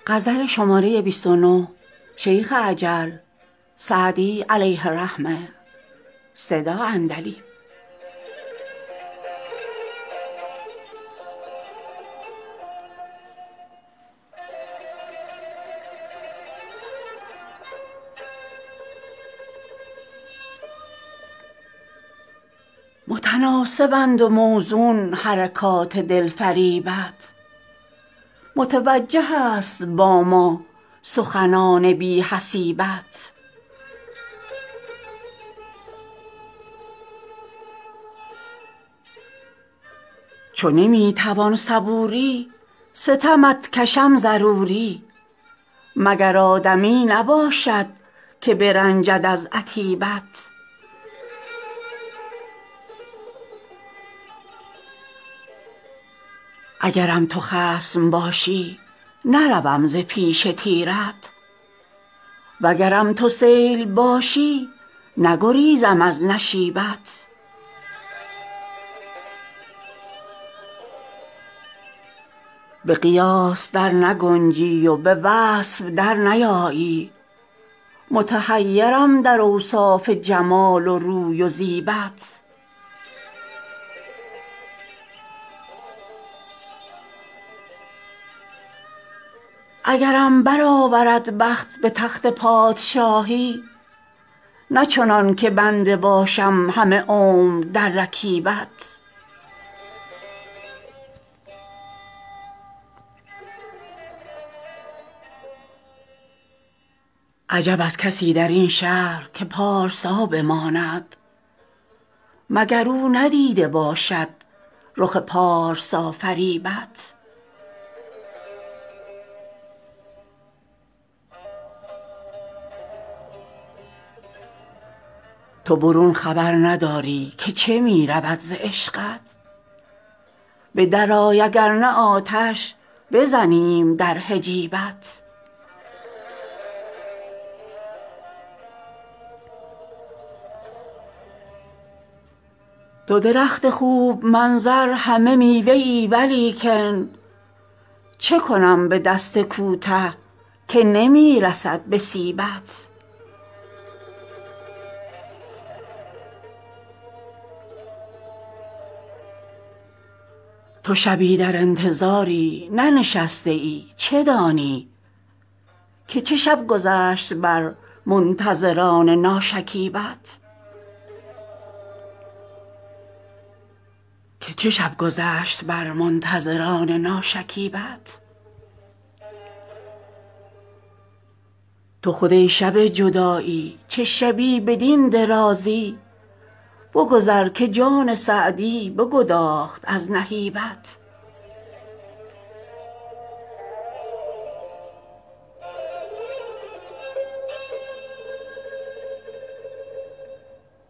غزل شماره 29 شیخ عجل سعدی علیه الرحمه صدا اندلی. متناسبند و موزون حرکات دلفریبت، متوجه است با ما سخنان بی حسیبت. چو نمی توان صبوری ستمت کشم ضروری، مگر آدمی نباشد که برنجد از عتیبت. اگرم تو خصم باشی نروم ز پیش تیرت، وگرم تو سیل باشی نگریزم از نشیبت. به قیاس در نگنجی و به وصف در نیایی، متحیرم در اوصاف جمال و روی و زیبت. اگرم برآورد بخت به تخت پادشاهی، نه چنان که بنده باشم همه عمر در رکیبت. عجب از کسی در این شهر که پارسا بماند، مگر او ندیده باشد رخ پارسا فریبت. تو برون خبر نداری که چه می رود ز عشقت، به درآی اگر نه آتش بزنیم در حجیبت. دو درخت خوب منظر همه میوه ای ولیکن، چه کنم به دست کوته که نمی رسد به سیبت. تو شبی در انتظاری ننشسته ای چه دانی، که چه شب گذشت بر منتظران ناشکیبت. تو خود ای شب جدایی چه شبی بدین درازی، بگذر که جان سعدی بگداخت از نهیبت.